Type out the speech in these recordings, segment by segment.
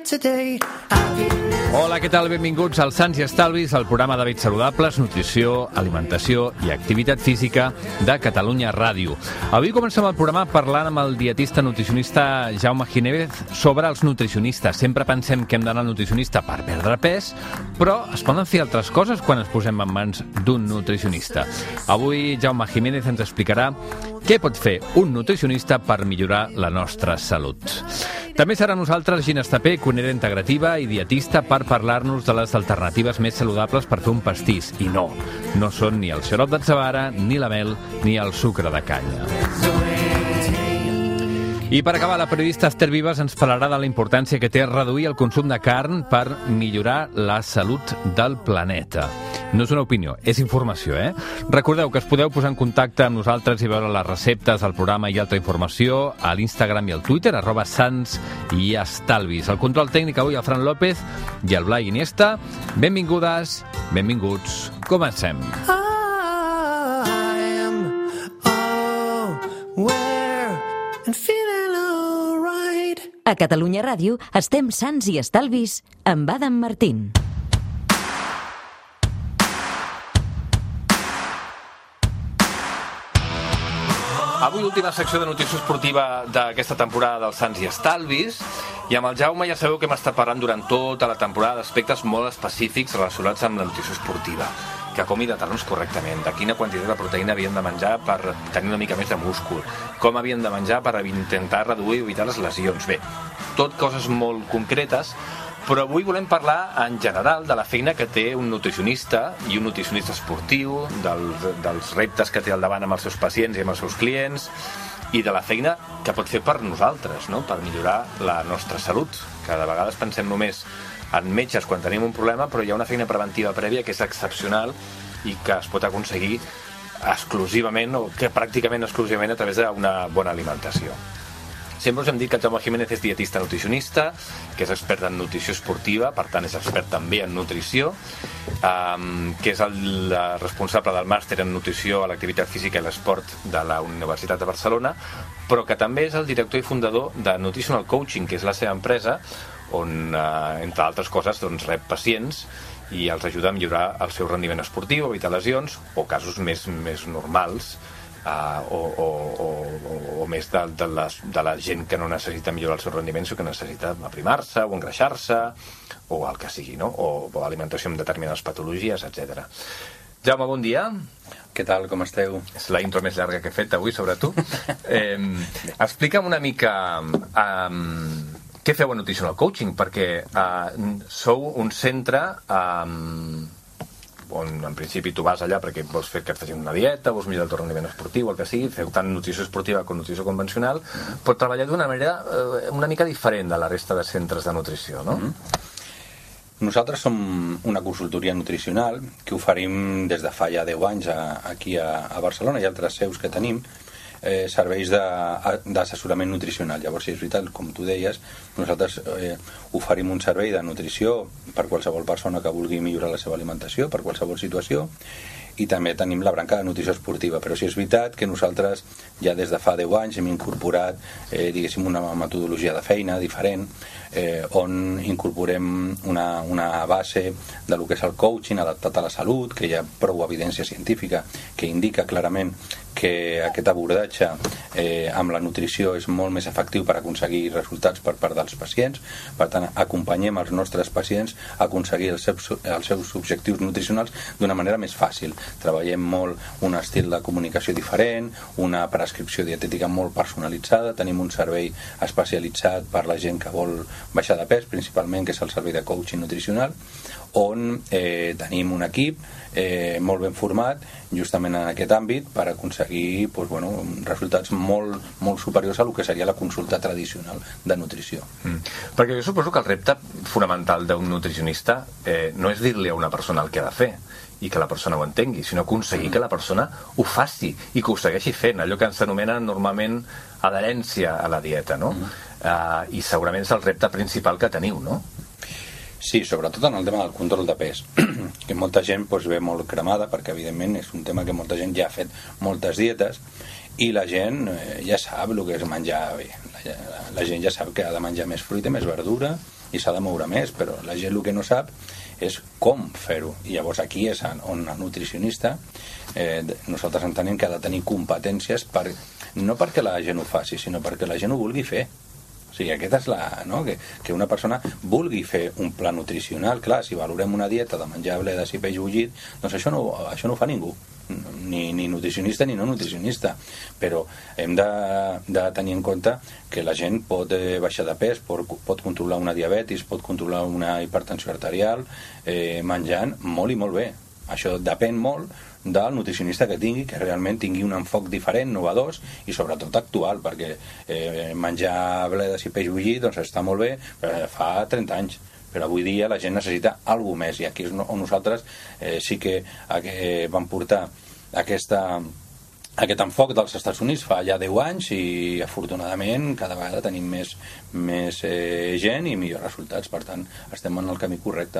Hola, què tal? Benvinguts al Sants i Estalvis, el programa d'hàbits saludables, nutrició, alimentació i activitat física de Catalunya Ràdio. Avui comencem el programa parlant amb el dietista nutricionista Jaume Giménez sobre els nutricionistes. Sempre pensem que hem d'anar al nutricionista per perdre pes, però es poden fer altres coses quan ens posem en mans d'un nutricionista. Avui Jaume Giménez ens explicarà què pot fer un nutricionista per millorar la nostra salut. També serà nosaltres Gina Estapé, cuinera integrativa i dietista, per parlar-nos de les alternatives més saludables per fer un pastís. I no són ni el xarop d'atzavara, ni la mel, ni el sucre de canya. I per acabar, la periodista Esther Vives ens parlarà de la importància que té reduir el consum de carn per millorar la salut del planeta. No és una opinió, és informació, Recordeu que us podeu posar en contacte amb nosaltres i veure les receptes del programa i altra informació a l'Instagram i al Twitter, @santsiestalvis. El control tècnic avui el Fran López i el Blai Iniesta. Benvingudes, benvinguts. Comencem. A Catalunya Ràdio estem sants i estalvis amb Adam Martín. Avui última secció de nutrició esportiva d'aquesta temporada dels Sants i Estalvis, i amb el Jaume ja sabeu que hem estat parlant durant tota la temporada d'aspectes molt específics relacionats amb la nutrició esportiva, que com hidratar-nos correctament, de quina quantitat de proteïna havíem de menjar per tenir una mica més de múscul, com havíem de menjar per intentar reduir i evitar les lesions. Bé, tot coses molt concretes, però avui volem parlar en general de la feina que té un nutricionista i un nutricionista esportiu, dels reptes que té al davant amb els seus pacients i amb els seus clients, i de la feina que pot fer per nosaltres, no? Per millorar la nostra salut, que de vegades pensem només en metges quan tenim un problema, però hi ha una feina preventiva prèvia que és excepcional i que es pot aconseguir exclusivament, o que pràcticament exclusivament, a través d'una bona alimentació. Sempre us hem dit que el Jaume Giménez és dietista nutricionista, que és expert en nutrició esportiva, per tant és expert també en nutrició, que és el responsable del màster en nutrició a l'activitat física i l'esport de la Universitat de Barcelona, però que també és el director i fundador de Nutritional Coaching, que és la seva empresa, on, entre altres coses, rep pacients i els ajuda a millorar el seu rendiment esportiu, evitar lesions, o casos més normals, o més de la gent que no necessita millorar el seu rendiment, sinó que necessita aprimar-se o engreixar-se o el que sigui, no? O alimentació amb determinades patologies, etc. Jaume, bon dia. Què tal, com esteu? És la intro més llarga que he fet avui sobre tu. Explica'm una mica què feu a Nutritional Coaching, perquè sou un centre on en principi tu vas allà perquè vols fer que et facin una dieta, vols millorar el teu rendiment esportiu, el que sigui, feu tant nutrició esportiva com nutrició convencional, però treballar d'una manera una mica diferent de la resta de centres de nutrició, no? Nosaltres som una consultoria nutricional que oferim des de fa ja 10 anys aquí a Barcelona i altres seus que tenim, serveis d'assessorament nutricional. Llavors, si és veritat, com tu deies, nosaltres oferim un servei de nutrició per qualsevol persona que vulgui millorar la seva alimentació, per qualsevol situació, i també tenim la branca de nutrició esportiva. Però sí és veritat que nosaltres ja des de fa 10 anys hem incorporat diguéssim una metodologia de feina diferent, on incorporem una base de lo que és el coaching adaptat a la salut, que hi ha prou evidència científica que indica clarament que aquest abordatge amb la nutrició és molt més efectiu per aconseguir resultats per part dels pacients. Per tant, acompanyem els nostres pacients a aconseguir els seus objectius nutricionals d'una manera més fàcil. Treballem molt un estil de comunicació diferent, una prescripció dietètica molt personalitzada, tenim un servei especialitzat per la gent que vol baixar de pes, principalment, que és el servei de coaching nutricional, on tenim un equip molt ben format justament en aquest àmbit per aconseguir resultats molt, molt superiors a el que seria la consulta tradicional de nutrició. Perquè jo suposo que el repte fonamental d'un nutricionista no és dir-li a una persona el que ha de fer i que la persona ho entengui, sinó aconseguir que la persona ho faci i que ho segueixi fent, allò que s'anomena normalment adherència a la dieta, no? I segurament és el repte principal que teniu, no? Sí, sobretot en el tema del control de pes, que molta gent ve molt cremada, perquè evidentment és un tema que molta gent ja ha fet moltes dietes i la gent ja sap el que és menjar bé. La gent ja sap que ha de menjar més fruita, més verdura i s'ha de moure més, però la gent el que no sap és com fer-ho. I llavors aquí és on el nutricionista nosaltres entenem que ha de tenir competències no perquè la gent ho faci, sinó perquè la gent ho vulgui fer. O sigui, aquesta és no? Que una persona vulgui fer un pla nutricional. Clar, si valorem una dieta de menjar bledes i peix bullit, doncs això no ho fa ningú, ni nutricionista ni no nutricionista, però hem de tenir en compte que la gent pot baixar de pes, pot controlar una diabetis, pot controlar una hipertensió arterial menjant molt i molt bé. Això depèn molt del nutricionista que tingui, que realment tingui un enfoc diferent, innovador i sobretot actual, perquè menjar bledes i peix bullit doncs està molt bé, però fa 30 anys. Però avui dia la gent necessita alguna més, i aquí és on nosaltres sí que vam portar aquest enfoc dels Estats Units fa ja 10 anys, i afortunadament cada vegada tenim més gent i millors resultats. Per tant, estem en el camí correcte.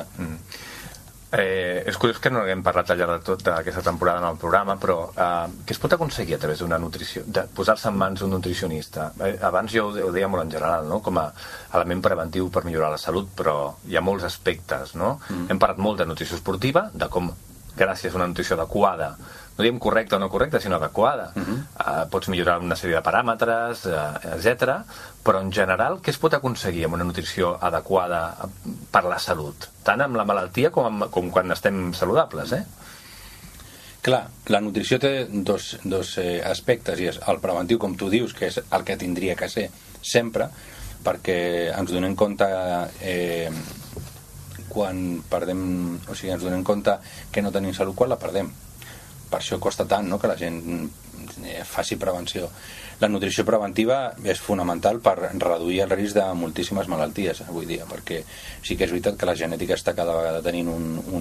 És curiós que no haguem parlat al llarg de tot d'aquesta temporada en el programa, però què es pot aconseguir a través d'una nutrició, de posar-se en mans d'un nutricionista? Abans jo ho deia molt en general, no? Com a element preventiu per millorar la salut, però hi ha molts aspectes, no? Hem parlat molt de nutrició esportiva, de com gràcies a una nutrició adequada, no diem correcta o no correcta, sinó adequada, pots millorar una sèrie de paràmetres, etc. Però en general, què es pot aconseguir amb una nutrició adequada per la salut? Tant amb la malaltia com quan estem saludables, Clar, la nutrició té dos aspectes, i és el preventiu, com tu dius, que és el que tindria que ser sempre, perquè ens donem compte quan perdem, o sigui, ens donem compte que no tenim salut quan la perdem. Per això costa tant, no?, que la gent faci prevenció. La nutrició preventiva és fonamental per reduir el risc de moltíssimes malalties avui dia, perquè sí que és veritat que la genètica està cada vegada tenint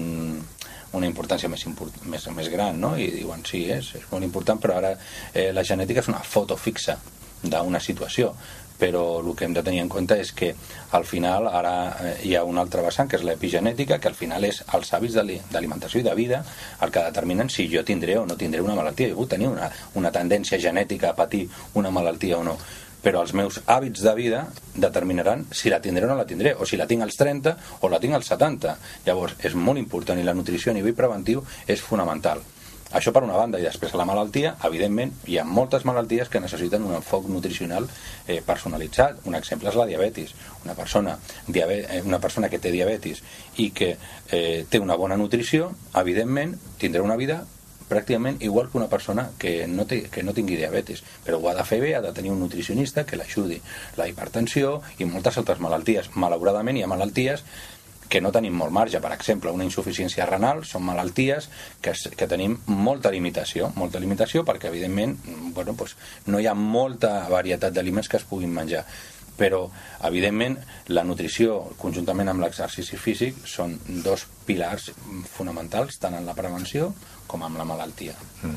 una importància més gran, no? I diuen, sí, és molt important, però ara la genètica és una foto fixa d'una situació, però el que hem de tenir en compte és que al final ara hi ha un altre vessant, que és l'epigenètica, que al final és els hàbits d'alimentació i de vida el que determinen si jo tindré o no tindré una malaltia. Jo puc tenir una tendència genètica a patir una malaltia o no, però els meus hàbits de vida determinaran si la tindré o no la tindré, o si la tinc als 30 o la tinc als 70. Llavors és molt important, i la nutrició a nivell preventiu és fonamental. Això per una banda, i després la malaltia, evidentment, hi ha moltes malalties que necessiten un enfoc nutricional personalitzat. Un exemple és la diabetis. Una persona que té diabetis i que té una bona nutrició, evidentment, tindrà una vida pràcticament igual que una persona que no tingui diabetis, però ho ha de fer bé, ha de tenir un nutricionista que l'ajudi. La hipertensió i moltes altres malalties. Malauradament hi ha malalties que no tenim molt marge. Per exemple, una insuficiència renal són malalties que tenim molta limitació perquè, evidentment, no hi ha molta varietat d'aliments que es puguin menjar. Però, evidentment, la nutrició, conjuntament amb l'exercici físic, són dos pilars fonamentals, tant en la prevenció com en la malaltia.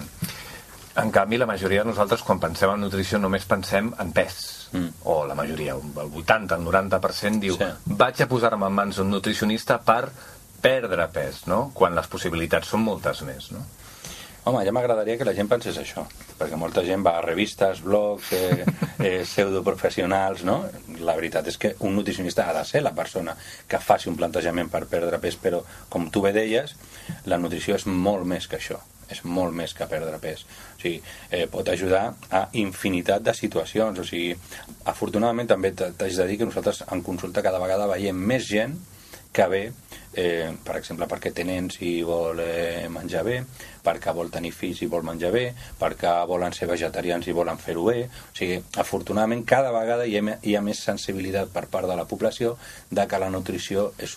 En canvi, la majoria de nosaltres, quan pensem en nutrició, només pensem en pes. O la majoria, el 80, el 90% diu, vaig a posar-me en mans d'un nutricionista per perdre pes, no? Quan les possibilitats són moltes més, no? Home, ja m'agradaria que la gent pensés això, perquè molta gent va a revistes, blogs, pseudoprofessionals, no? La veritat és que un nutricionista ha de ser la persona que faci un plantejament per perdre pes, però, com tu bé deies, la nutrició és molt més que això. És molt més que perdre pes. O sigui, pot ajudar a infinitat de situacions. O sigui, afortunadament també t'haig de dir que nosaltres en consulta cada vegada veiem més gent que ve, per exemple, perquè té nens i vol menjar bé, perquè vol tenir fills i vol menjar bé, perquè volen ser vegetarians i volen fer-ho bé. O sigui, afortunadament cada vegada hi ha més sensibilitat per part de la població de que la nutrició és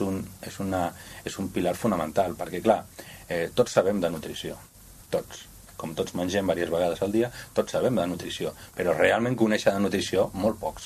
un pilar fonamental, perquè clar, tots sabem de nutrició. Tots, com tots mengem diverses vegades al dia, tots sabem de nutrició, però realment conèixer de nutrició molt pocs.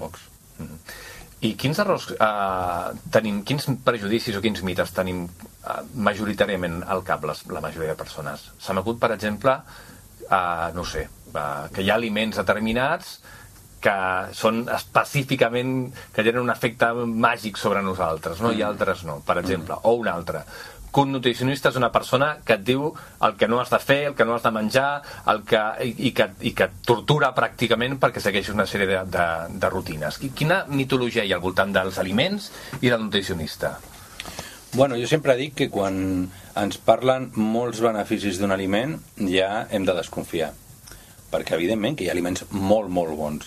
I quins errors tenim, quins prejudicis o quins mites tenim majoritàriament al cap la majoria de persones? Se m'acut, per exemple, no sé, que hi ha aliments determinats que són específicament, que tenen un efecte màgic sobre nosaltres, no? I altres no, per exemple. O un altre, que un nutricionista és una persona que et diu el que no has de fer, el que no has de menjar, i que et tortura pràcticament perquè segueixis una sèrie de rutines. Quina mitologia hi ha al voltant dels aliments i del nutricionista? Bueno, jo sempre dic que quan ens parlen molts beneficis d'un aliment ja hem de desconfiar, perquè evidentment que hi ha aliments molt, molt bons,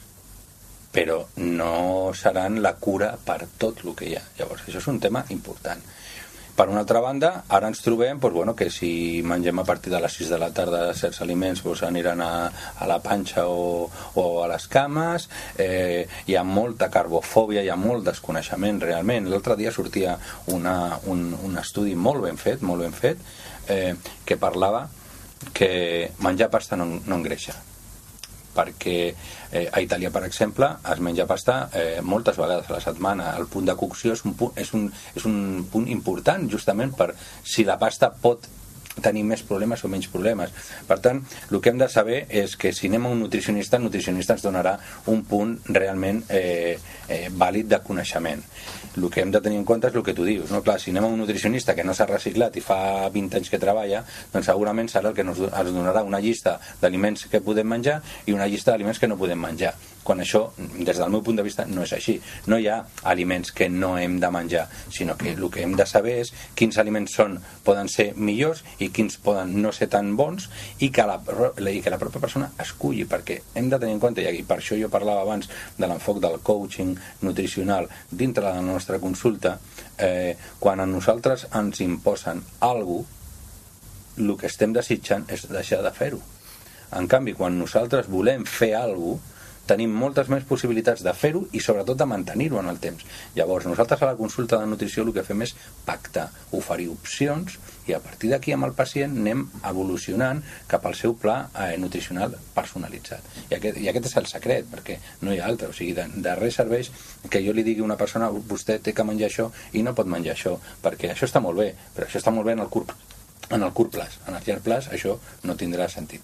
però no seran la cura per tot el que hi ha. Llavors, això és un tema important. Per una altra banda, ara ens trobem que si mengem a partir de les 6 de la tarda certs aliments aniran a la panxa o a les cames. Hi ha molta carbofòbia, hi ha molt desconeixement realment. L'altre dia sortia un estudi molt ben fet, que parlava que menjar pasta no engreixa, perquè a Itàlia, per exemple, es menja pasta moltes vegades a la setmana. El punt de cocció és un punt important, justament per si la pasta pot tenir més problemes o menys problemes. Per tant, el que hem de saber és que si anem a un nutricionista, el nutricionista ens donarà un punt realment vàlid de coneixement. El que hem de tenir en compte és el que tu dius, no? Clar, si anem a un nutricionista que no s'ha reciclat i fa 20 anys que treballa, doncs segurament serà el que ens donarà una llista d'aliments que podem menjar i una llista d'aliments que no podem menjar, quan això, des del meu punt de vista, no és així. No hi ha aliments que no hem de menjar, sinó que el que hem de saber és quins aliments poden ser millors i quins poden no ser tan bons, i que la pròpia persona esculli, perquè hem de tenir en compte, i per això jo parlava abans de l'enfoc del coaching nutricional dintre de la nostra consulta, quan a nosaltres ens imposen alguna cosa, el que estem desitjant és deixar de fer-ho. En canvi, quan nosaltres volem fer alguna cosa, tenim moltes més possibilitats de fer-ho i sobretot de mantenir-ho en el temps. Llavors, nosaltres a la consulta de nutrició el que fem és pactar, oferir opcions, i a partir d'aquí amb el pacient anem evolucionant cap al seu pla nutricional personalitzat. I aquest és el secret, perquè no hi ha altre. O sigui, de res serveix que jo li digui a una persona: vostè té que menjar això i no pot menjar això, perquè això està molt bé, però això està molt bé en el curt plaç. En el llarg plaç això no tindrà sentit.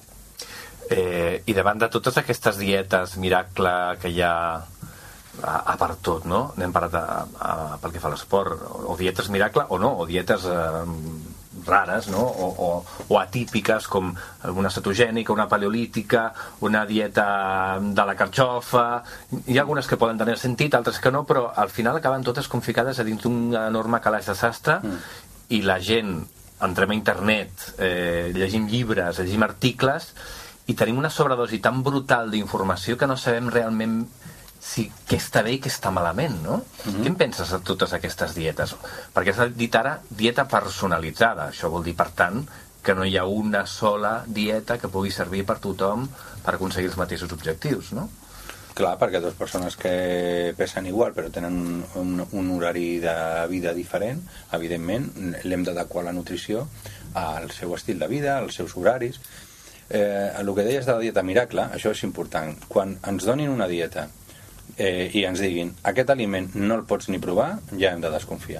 I davant de totes aquestes dietes miracle que hi ha a part tot, no? N'hem parlat pel que fa a l'esport, o dietes miracle o no, o dietes rares, no? O atípiques, com una cetogènica, una paleolítica, una dieta de la carxofa. Hi ha algunes que poden tenir sentit, altres que no, però al final acaben totes conficades a dins d'un enorme calaix de sastre, i la gent entrem a internet, llegim llibres, llegim articles, i tenim una sobredosi tan brutal d'informació que no sabem realment què està bé i què està malament, no? Què en penses de totes aquestes dietes? Perquè s'ha dit ara dieta personalitzada. Això vol dir, per tant, que no hi ha una sola dieta que pugui servir per tothom per aconseguir els mateixos objectius, no? Clar, perquè dues persones que pesen igual però tenen un horari de vida diferent, evidentment l'hem d'adequar la nutrició al seu estil de vida, als seus horaris. El que deies de la dieta miracle, això és important. Quan ens donin una dieta i ens diguin aquest aliment no el pots ni provar, ja hem de desconfiar.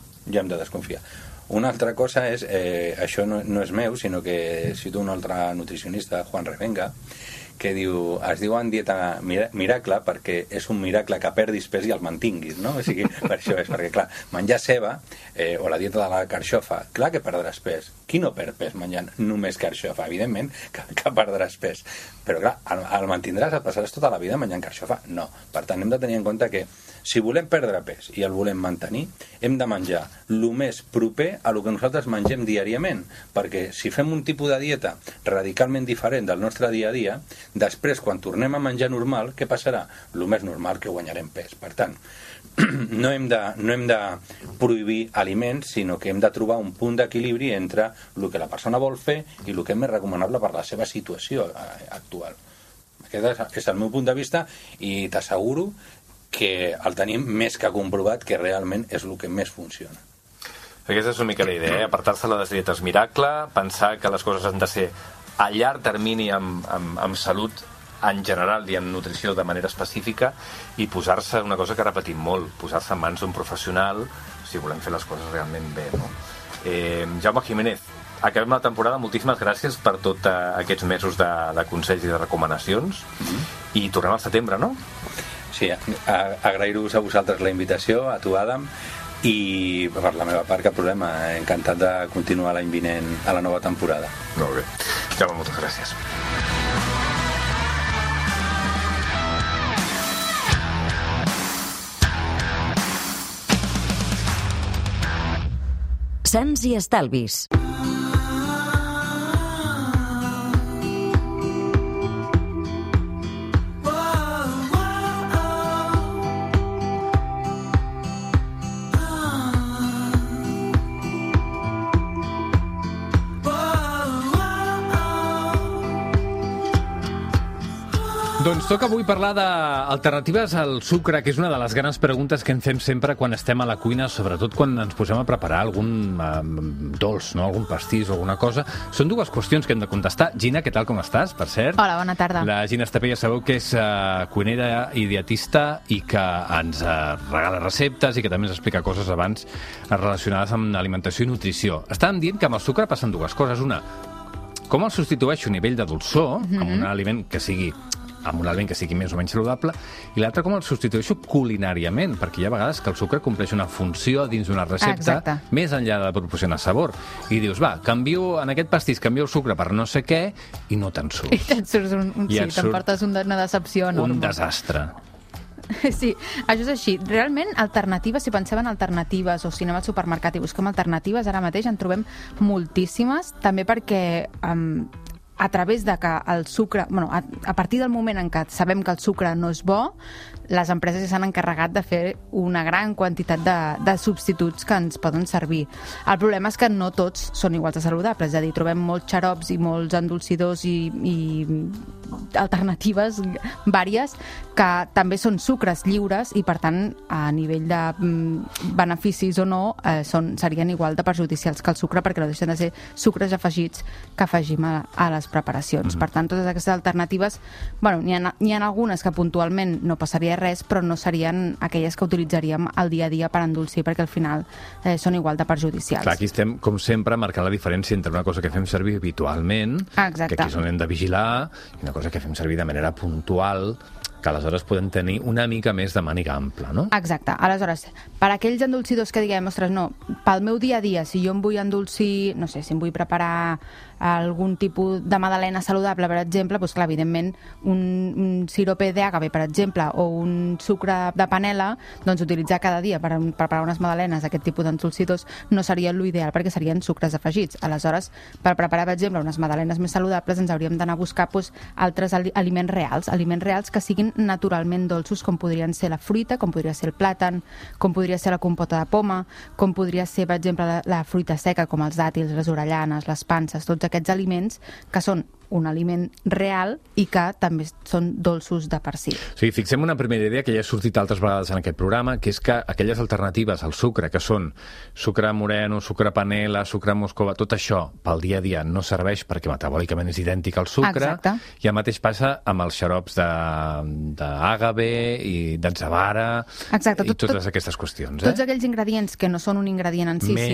Una altra cosa és, això no és meu, sinó que cito un altre nutricionista, Juan Revenga, que es diuen dieta miracle perquè és un miracle que perdis pes i el mantinguis, no? O sigui, per això és, perquè clar, menjar ceba o la dieta de la carxofa, clar que perdràs pes. Qui no perd pes menjant només carxofa? Evidentment que perdràs pes, però clar, el mantindràs, el passaràs tota la vida menjant carxofa? No. Per tant, hem de tenir en compte que si volem perdre pes i el volem mantenir, hem de menjar el més proper a el que nosaltres mengem diàriament, perquè si fem un tipus de dieta radicalment diferent del nostre dia a dia, després, quan tornem a menjar normal, què passarà? El més normal que guanyarem pes. Per tant, no hem de prohibir aliments, sinó que hem de trobar un punt d'equilibri entre el que la persona vol fer i el que és més recomanable per la seva situació actual. Aquest és el meu punt de vista i t'asseguro que el tenim més que comprovat que realment és el que més funciona. Aquesta és una mica la idea, apartar-se de les dietes miracle, pensar que les coses han de ser a llarg termini amb salut en general i en nutrició de manera específica, i posar-se, una cosa que repetim molt, posar-se en mans d'un professional si volem fer les coses realment bé, no? Jaume Jiménez, acabem la temporada. Moltíssimes gràcies per tots aquests mesos de consells i de recomanacions. I tornem al setembre, no? Sí, agrair-vos a vosaltres la invitació, a tu, Adam, i per la meva part, cap problema. Encantat de continuar l'any vinent a la nova temporada. Molt bé. Jaume, moltes gràcies. Sants i Estalvis. Doncs toca avui parlar d'alternatives al sucre, que és una de les grans preguntes que ens fem sempre quan estem a la cuina, sobretot quan ens posem a preparar algun dolç, no? Algun pastís o alguna cosa. Són dues qüestions que hem de contestar. Gina, què tal, com estàs, per cert? Hola, bona tarda. La Gina Estapé ja sabeu que és cuinera i dietista i que ens regala receptes i que també ens explica coses abans relacionades amb alimentació i nutrició. Estàvem dient que amb el sucre passen dues coses. Una, com el substitueixo a nivell de dolçor amb un aliment que sigui més o menys saludable, i l'altre com el substitueixo culinàriament, perquè hi ha vegades que el sucre compleix una funció dins d'una recepta més enllà de proporcionar sabor. I dius, va, canvio en aquest pastís, canvio el sucre per no sé què, i no te'n surt. I te'n surts t'emportes una decepció enorme. Un desastre. Sí, això és així. Realment, alternatives, si pensem en alternatives o si anem al supermercat i busquem alternatives, ara mateix en trobem moltíssimes, també perquè a través de que el sucre... a partir del moment en què sabem que el sucre no és bo, les empreses ja s'han encarregat de fer una gran quantitat de substituts que ens poden servir. El problema és que no tots són iguals de saludables, és a dir, trobem molts xarops i molts endolcidors i alternatives vàries que també són sucres lliures i, per tant, a nivell de beneficis o no, serien igual de perjudicials que el sucre, perquè no deixen de ser sucres afegits que afegim a les preparacions. Per tant, totes aquestes alternatives, n'hi ha algunes que puntualment no passaria res, però no serien aquelles que utilitzaríem al dia a dia per endolcir, perquè al final són igual de perjudicials. Clar, aquí estem, com sempre, marcant la diferència entre una cosa que fem servir habitualment, que aquí és on hem de vigilar, i una cosa que fem servir de manera puntual, que aleshores podem tenir una mica més de màniga ampla, no? Exacte. Aleshores, per aquells endolcidors que diguem, ostres, no, pel meu dia a dia, si jo em vull endolcir, no sé, si em vull preparar algun tipus de magdalena saludable, per exemple, doncs clar, evidentment, un sirope d'agave, per exemple, o un sucre de panela, doncs utilitzar cada dia per preparar unes magdalenes, aquest tipus d'endolcidors, no seria l'ideal, perquè serien sucres afegits. Aleshores, per preparar, per exemple, unes magdalenes més saludables, ens hauríem d'anar a buscar altres aliments reals que siguin naturalment dolços, com podrien ser la fruita, com podria ser el plàtan, com podria ser la compota de poma, com podria ser, per exemple, la fruita seca, com els dàtils, les orellana, les panses, tots aquests aliments que són un aliment real i que també són dolços de per si. O sigui, fixem una primera idea que ja ha sortit altres vegades en aquest programa, que és que aquelles alternatives al sucre, que són sucre moreno, sucre panela, sucre moscova, tot això pel dia a dia no serveix perquè metabòlicament és idèntic al sucre. Exacte. I el mateix passa amb els xarops d'àgave i d'atzavara i totes aquestes qüestions. Tots aquells ingredients que no són un ingredient en si,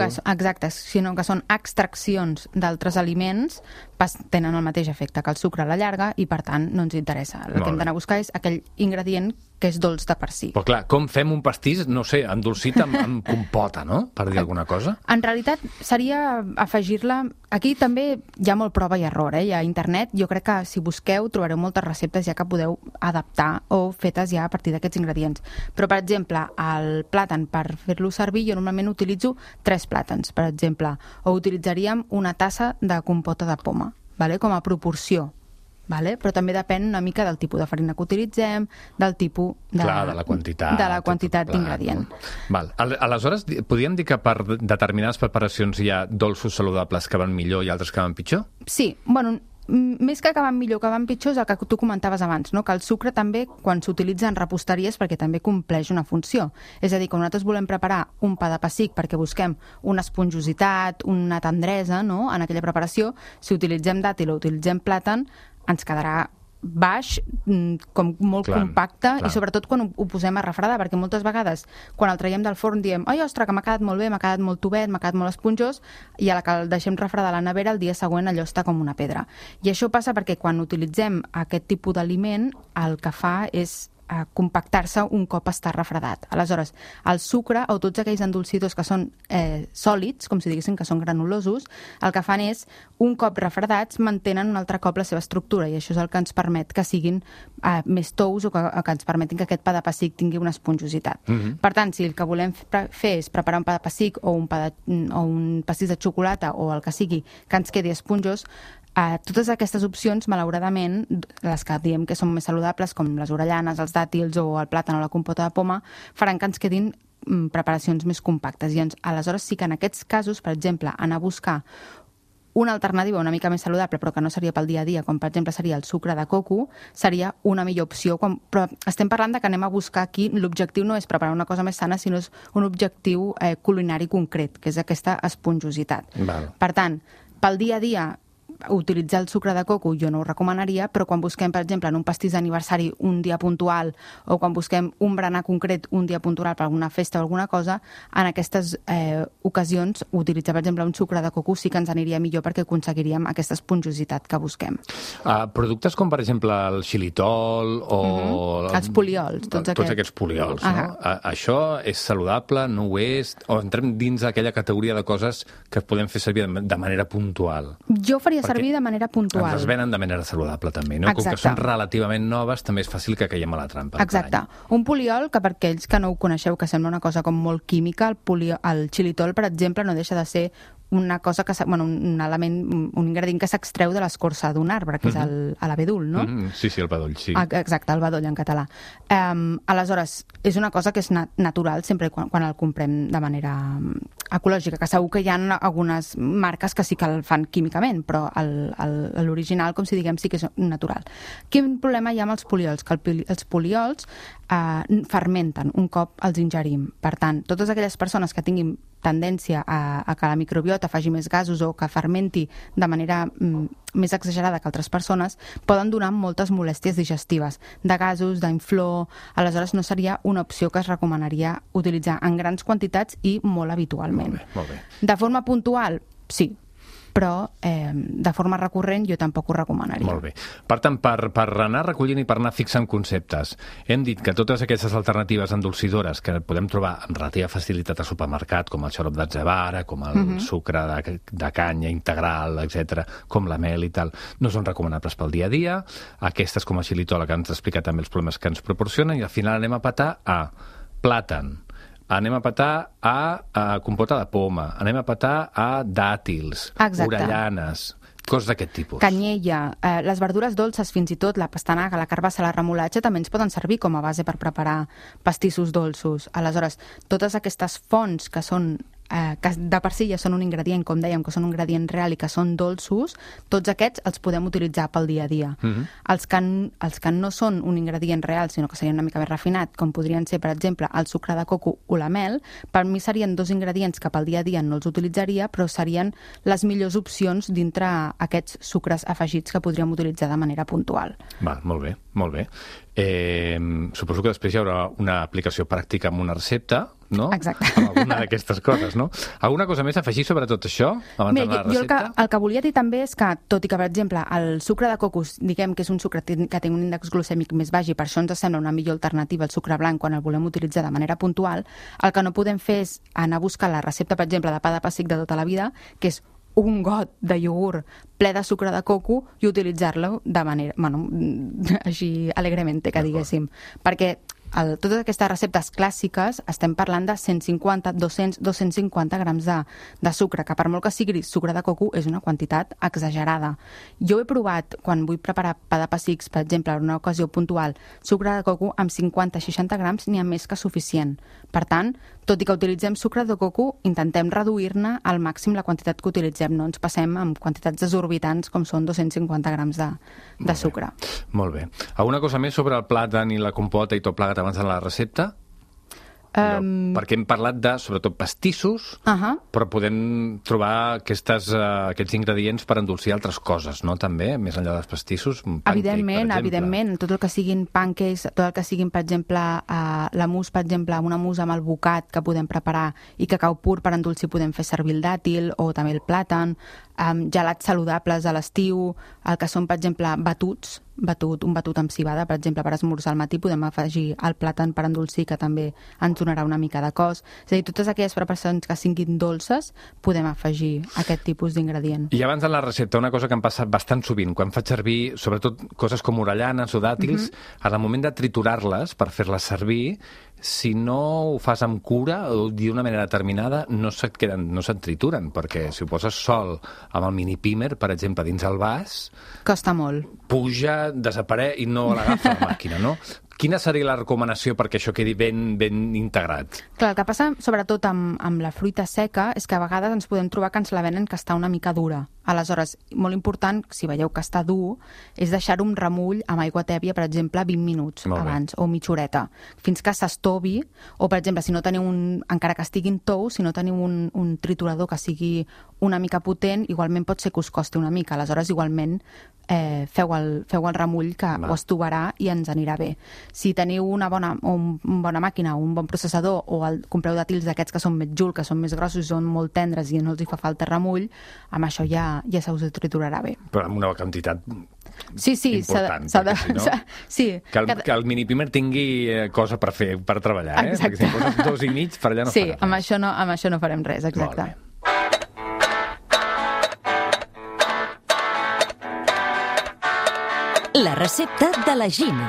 sinó que són extraccions d'altres aliments, tenen el mateix efecte que el sucre a la llarga i, per tant, no ens interessa. El que hem d'anar a buscar és aquell ingredient que és dolç de per si. Però clar, com fem un pastís, no sé, endolcit amb compota, no? Per dir alguna cosa. En realitat, seria afegir-la... Aquí també hi ha molt prova i error, I a internet jo crec que si busqueu trobareu moltes receptes ja que podeu adaptar o fetes ja a partir d'aquests ingredients. Però, per exemple, el plàtan, per fer-lo servir, jo normalment utilitzo 3 plàtans, per exemple, o utilitzaríem una tassa de compota de poma, com a proporció. Però també depèn una mica del tipus de farina que utilitzem, del tipus de la quantitat d'ingredient. Aleshores, podríem dir que per determinades preparacions hi ha dolços saludables que van millor i altres que van pitjor? Sí, més que van millor, que van pitjor, és el que tu comentaves abans, que el sucre també, quan s'utilitza en reposteries, perquè també compleix una funció. És a dir, quan nosaltres volem preparar un pa de pessic perquè busquem una esponjositat, una tendresa, en aquella preparació, si utilitzem dàtil o utilitzem plàtan, ens quedarà baix, com molt compacte, i sobretot quan ho posem a refredar, perquè moltes vegades quan el traiem del forn diem oi, ostres, que m'ha quedat molt bé, m'ha quedat molt tubet, m'ha quedat molt esponjós, i a la que el deixem refredar a la nevera, el dia següent allò està com una pedra. I això passa perquè quan utilitzem aquest tipus d'aliment, el que fa és compactar-se un cop està refredat. Aleshores, el sucre o tots aquells endolcidors que són sòlids, com si diguéssim que són granulosos, el que fan és, un cop refredats, mantenen un altre cop la seva estructura, i això és el que ens permet que siguin més tous o que ens permetin que aquest pa de pessic tingui una esponjositat. Per tant, si el que volem fer és preparar un pa de pessic o un pastís de xocolata o el que sigui que ens quedi esponjós, totes aquestes opcions, malauradament, les que diem que són més saludables, com les orellanes, els dàtils o el plàtan o la compota de poma, faran que ens quedin preparacions més compactes. I aleshores sí que en aquests casos, per exemple, anar a buscar una alternativa una mica més saludable, però que no seria pel dia a dia, com per exemple seria el sucre de coco, seria una millor opció. Però estem parlant de que anem a buscar aquí, l'objectiu no és preparar una cosa més sana, sinó és un objectiu culinari concret, que és aquesta esponjositat. Per tant, pel dia a dia, utilitzar el sucre de coco jo no ho recomanaria, però quan busquem, per exemple, en un pastís d'aniversari un dia puntual o quan busquem un berenar concret un dia puntual per alguna festa o alguna cosa, en aquestes ocasions utilitzar, per exemple, un sucre de coco sí que ens aniria millor perquè aconseguiríem aquesta esponjositat que busquem. Productes com, per exemple, el xilitol o... Els poliols, tots aquests poliols, no? Això és saludable, no ho és? O entrem dins aquella categoria de coses que podem fer servir de manera puntual? Jo faria servir de manera puntual. Ens es venen de manera saludable, també, no? Com que són relativament noves, també és fàcil que caiem a la trampa. Exacte. Un poliol, que per aquells que no ho coneixeu, que sembla una cosa com molt química, el xilitol, per exemple, no deixa de ser una cosa que, un element, un ingredient que s'extreu de l'escorça d'un arbre, que és l'abedul, no? Sí, el bedoll, sí. Exacte, el bedoll en català. Aleshores, és una cosa que és natural sempre quan el comprem de manera ecològica, que segur que hi ha algunes marques que sí que el fan químicament, però l'original, com si diguem, sí que és natural. Quin problema hi ha amb els poliols? Que els poliols fermenten un cop els ingerim. Per tant, totes aquelles persones que tinguin tendència a que la microbiota faci més gasos o que fermenti de manera més exagerada que altres persones, poden donar moltes molèsties digestives, de gasos, d'inflor. Aleshores no seria una opció que es recomanaria utilitzar en grans quantitats i molt habitualment. Molt bé. De forma puntual, sí, però de forma recurrent jo tampoc ho recomanaria. Molt bé. Per tant, per anar recollint i per anar fixant conceptes, hem dit que totes aquestes alternatives endolcidores que podem trobar amb relativa facilitat al supermercat, com el xarop d'atzavara, com el sucre de canya integral, etc, com la mel i tal, no són recomanables pel dia a dia. Aquestes, com el xilitol, que ens ha explicat també els problemes que ens proporcionen, i al final anem a petar a plàtan, anem a petar a compota de poma, anem a petar a dàtils, orellanes, coses d'aquest tipus. Canyella, les verdures dolces, fins i tot la pastanaga, la carbassa, la remolatxa, també ens poden servir com a base per preparar pastissos dolços. Aleshores, totes aquestes fonts que són que de per si ja són un ingredient, com dèiem, que són un ingredient real i que són dolços, tots aquests els podem utilitzar pel dia a dia. Els que no són un ingredient real, sinó que serien una mica més refinat, com podrien ser, per exemple, el sucre de coco o la mel, per mi serien dos ingredients que pel dia a dia no els utilitzaria, però serien les millors opcions dintre aquests sucres afegits que podríem utilitzar de manera puntual. Va, molt bé, molt bé. Suposo que després hi haurà una aplicació pràctica amb una recepta, no? Exacte. Amb alguna d'aquestes coses, no? Alguna cosa més a afegir sobre tot això abans d'anar a la recepta? Jo el que volia dir també és que, tot i que, per exemple, el sucre de cocos, diguem que és un sucre que té un índex glucèmic més baix i per això ens sembla una millor alternativa al sucre blanc quan el volem utilitzar de manera puntual, el que no podem fer és anar a buscar la recepta, per exemple, de pa de pessic de tota la vida, que és un got de iogurt ple de sucre de coco i utilitzar-lo de manera, així alegrement, que diguéssim. Perquè totes aquestes receptes clàssiques estem parlant de 150, 200, 250 grams de sucre, que per molt que sigui sucre de coco és una quantitat exagerada. Jo he provat, quan vull preparar pa de pessics, per exemple, en una ocasió puntual, sucre de coco amb 50-60 grams n'hi ha més que suficient. Per tant, tot i que utilitzem sucre de coco, intentem reduir-ne al màxim la quantitat que utilitzem. No ens passem amb quantitats exorbitants com són 250 grams de sucre. Molt bé. Alguna cosa més sobre el plàtan i la compota i tot plegat abans de la recepta? Perquè hem parlat de, sobretot, pastissos, però podem trobar aquests ingredients per endolcir altres coses, no? També, més enllà dels pastissos, un pancake, evidentment, tot el que siguin pancakes, tot el que siguin, per exemple, la mousse, per exemple, una mousse amb alvocat que podem preparar i cacau pur per endolcir podem fer servir el dàtil o també el plàtan, gelats saludables a l'estiu, el que són, per exemple, batuts, un batut amb cibada, per exemple, per esmorzar al matí podem afegir el plàtan per endolcir, que també ens donarà una mica de cos. És a dir, totes aquelles preparacions que siguin dolces podem afegir aquest tipus d'ingredient. I abans de la recepta, una cosa que em passa bastant sovint, quan faig servir, sobretot coses com orellanes o dàtils, en el moment de triturar-les per fer-les servir, si no ho fas amb cura o d'una manera determinada, no se't trituren, perquè si ho poses sol amb el mini pimer, per exemple, dins el vas... Costa molt. Puja, desapareix i no l'agafa la màquina, no? Quina seria la recomanació perquè això quedi ben integrat? Clar, el que passa, sobretot amb la fruita seca, és que a vegades ens podem trobar que ens la venen que està una mica dura. Aleshores, molt important, si veieu que està dur, és deixar-ho un remull amb aigua tèbia, per exemple, 20 minuts abans, o mitja horeta, fins que s'estovi, o, per exemple, si no teniu encara que estiguin tous, si no teniu un triturador que sigui una mica potent, igualment pot ser que us costi una mica. Aleshores, igualment, feu el remull que ho estovarà i ens anirà bé. Si teniu una bona màquina, un bon processador, o compreu dàtils d'aquests que són més jul, que són més grossos, són molt tendres i no els hi fa falta remull, amb això ja se us triturarà bé. Però amb una quantitat important. Sí. Que el mini pimer tingui cosa per fer, per treballar, Exacte. Perquè si poses 2,5, per allà no farà res. Sí, amb això no farem res, exacte. La recepta de la Gina.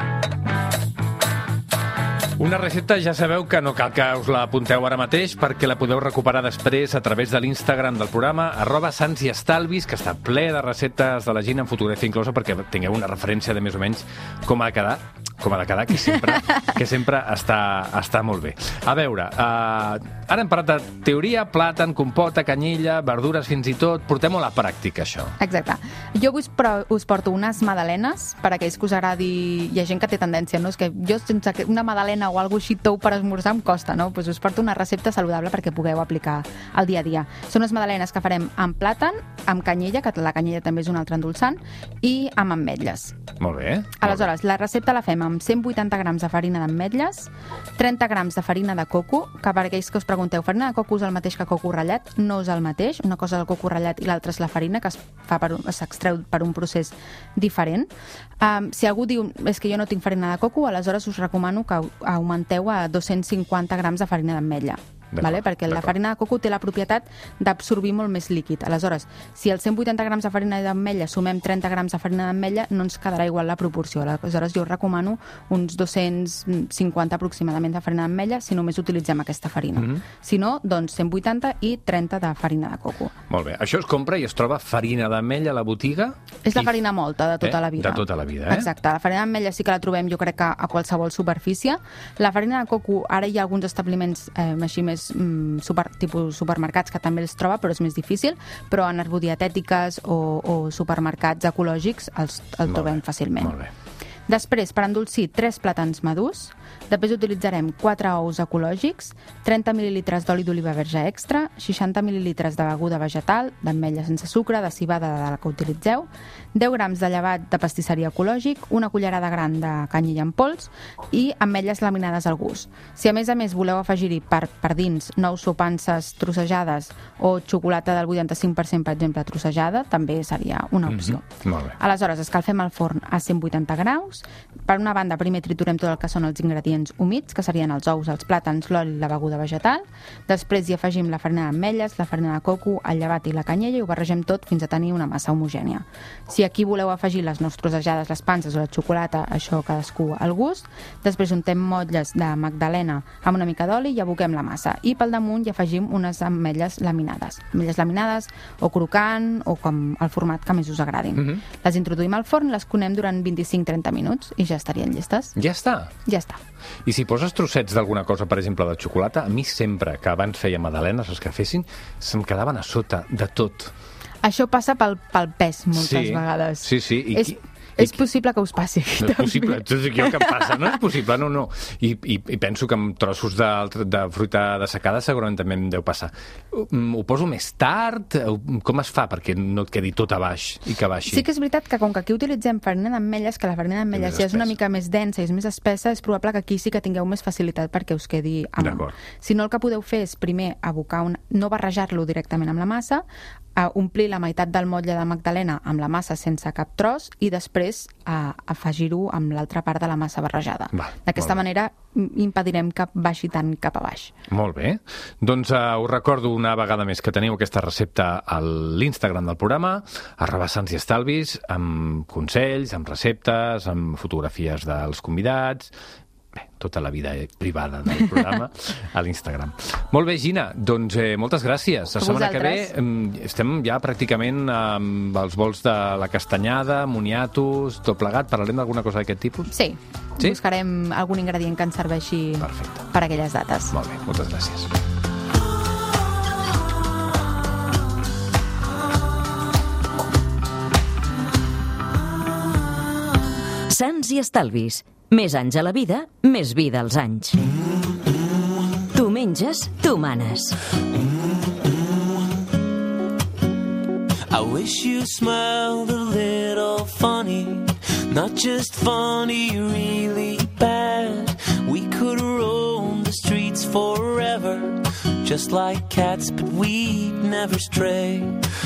Una recepta, ja sabeu que no cal que us la apunteu ara mateix perquè la podeu recuperar després a través de l'Instagram del programa @sansiestalvis, que està ple de receptes de la Gina amb fotografia inclosa perquè tingueu una referència de més o menys com ha de quedar, que sempre està molt bé. A veure, ara hem parlat de teoria, plàtan, compota, canyella, verdures fins i tot. Portem-ho a la pràctica, això. Exacte. Jo us porto unes magdalenes, per aquells que us agradi... Hi ha gent que té tendència, no? És que jo sense una magdalena o alguna cosa així tou per esmorzar em costa, no? Doncs us porto una recepta saludable perquè pugueu aplicar al dia a dia. Són unes magdalenes que farem amb plàtan, amb canyella, que la canyella també és un altre endolçant, i amb ametlles. Molt bé. Aleshores, la recepta la fem amb 180 grams de farina d'ametlles, 30 grams de farina de coco, que per aquells que us pregunteu, farina de coco és el mateix que coco ratllat? No és el mateix. Una cosa és el coco ratllat i l'altra és la farina, que s'extreu per un procés diferent. Si algú diu, és que jo no tinc farina de coco, aleshores us recomano que augmenteu a 250 grams de farina d'ametlla. Vale? Perquè la farina de coco té la propietat d'absorbir molt més líquid. Aleshores, si als 180 grams de farina d'ametlla sumem 30 grams de farina d'ametlla, no ens quedarà igual la proporció. Aleshores, jo us recomano uns 250 aproximadament de farina d'ametlla si només utilitzem aquesta farina. Si no, doncs 180 i 30 de farina de coco. Molt bé. Això es compra i es troba farina d'ametlla a la botiga? És la farina molta, de tota la vida. De tota la vida, Exacte. La farina d'ametlla sí que la trobem, jo crec que a qualsevol superfície. La farina de coco, ara hi ha alguns establiments així més tipus supermercats que també els troba, però és més difícil, però en herbodietètiques o supermercats ecològics el trobem fàcilment. Molt bé. Després, per endolcir, 3 plàtans madurs. Després utilitzarem 4 ous ecològics, 30 mil·lilitres d'oli d'oliva verge extra, 60 mil·lilitres de beguda vegetal, d'ametlla sense sucre, de cibada de la que utilitzeu, 10 grams de llevat de pastisseria ecològic, una cullerada gran de canyella en pols i ametlles laminades al gust. Si a més voleu afegir-hi per dins nous o panses trossejades o xocolata del 85%, per exemple, trossejada, també seria una opció. Molt bé. Aleshores, escalfem el forn a 180 graus. Per una banda, primer triturem tot el que són els ingredients humits, que serien els ous, els plàtans, l'oli i la beguda vegetal. Després hi afegim la farina d'ametlles, la farina de coco, el llevat i la canyella i ho barregem tot fins a tenir una massa homogènia. Si aquí voleu afegir les nous trossejades, les panses o la xocolata, això cadascú al gust. Després untem motlles de magdalena amb una mica d'oli i aboquem la massa. I pel damunt hi afegim unes ametlles laminades. Ametlles laminades o crocant o com el format que més us agradin. Les introduïm al forn, les conem durant 25-30 minuts i ja estarien llestes. Ja està? Ja està. I si poses trossets d'alguna cosa, per exemple, de xocolata, a mi sempre, que abans feia magdalenes, els que fessin, se'm quedaven a sota de tot. Això passa pel pes moltes vegades. Sí. És possible que us passi. No és possible, jo que em passa, no és possible, no. I penso que amb trossos de fruita dessecada segurament també em deu passar. Ho poso més tard? Com es fa perquè no et quedi tot a baix i que baixi? Sí que és veritat que com que aquí utilitzem farina d'ametlles, que la farina d'ametlles ja és una mica més densa i és més espessa, és probable que aquí sí que tingueu més facilitat perquè us quedi amunt. Si no, el que podeu fer és primer abocar no barrejar-lo directament amb la massa, omplir la meitat del motlle de magdalena amb la massa sense cap tros i després afegir-ho amb l'altra part de la massa barrejada. D'aquesta manera impedirem que baixi tant cap a baix. Molt bé. Doncs us recordo una vegada més que teniu aquesta recepta a l'Instagram del programa, @sants-i-estalvis, amb consells, amb receptes, amb fotografies dels convidats, tota la vida privada del programa a l'Instagram. Molt bé, Gina, doncs moltes gràcies. La setmana que ve estem ja pràcticament amb els vols de la castanyada, moniatos, tot plegat. Parlarem d'alguna cosa d'aquest tipus? Sí. Buscarem algun ingredient que ens serveixi per a aquelles dates. Molt bé, moltes gràcies. Sants i estalvis. Més anys a la vida, més vida als anys. Tu menges, tu manes. I wish you smiled a little funny, not just funny, really bad. We could roam the streets forever, just like cats, but we'd never stray.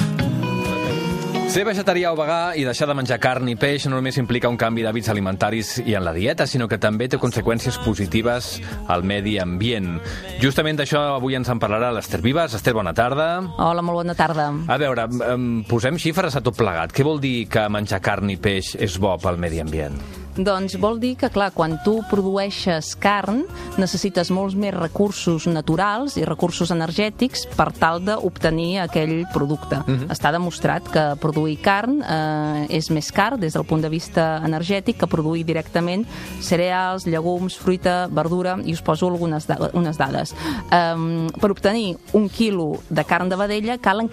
Ser vegetarià o vegà i deixar de menjar carn i peix no només implica un canvi d'hàbits alimentaris i en la dieta, sinó que també té conseqüències positives al medi ambient. Justament d'això avui ens en parlarà l'Ester Vives. Ester, bona tarda. Hola, molt bona tarda. A veure, posem xifres a tot plegat. Què vol dir que menjar carn i peix és bo pel medi ambient? Doncs vol dir que, clar, quan tu produeixes carn necessites molts més recursos naturals i recursos energètics per tal d'obtenir aquell producte. Està demostrat que produir carn és més car des del punt de vista energètic que produir directament cereals, llegums, fruita, verdura, i us poso unes dades. Per obtenir 1 quilo de carn de vedella calen